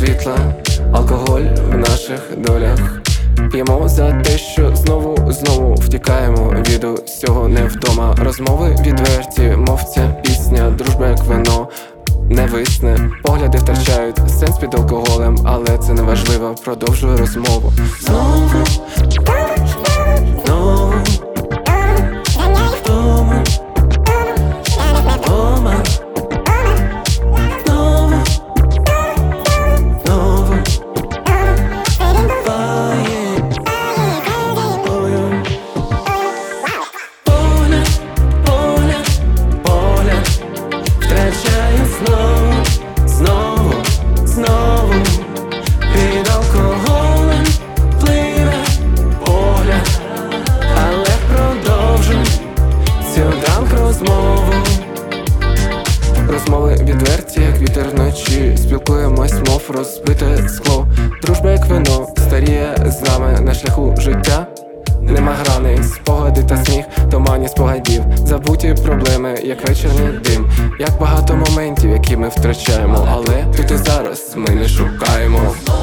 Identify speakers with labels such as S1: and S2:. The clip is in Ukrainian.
S1: світла, алкоголь в наших долях. П'ємо за те, що знову втікаємо від усього не вдома. Розмови відверті, мов ця пісня, дружба як вино не висне. Погляди втрачають сенс під алкоголем, але це не важливо, продовжую розмову. Знову знову під алкоголем пливе погляд, але продовжу цю ранку розмову. Розмови відверті, як вітер вночі. Спілкуємось, мов розбите скло. Дружба як вино старіє з нами на шляху життя. Нема грани, спогади та сміх, тумані спогадів, забуті проблеми, як вечірній дим. Як багато моментів, які ми втрачаємо, але тут і зараз ми не шукаємо.